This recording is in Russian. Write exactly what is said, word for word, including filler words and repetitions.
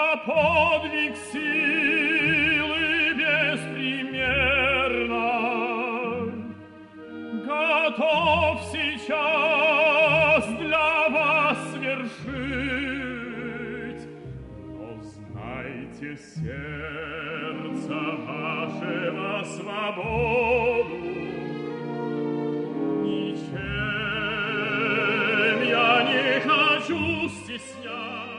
подвиг силы беспримерно, готов сейчас для вас свершить. Но знайте, сердце ваше на свободу ничем я не хочу стеснять.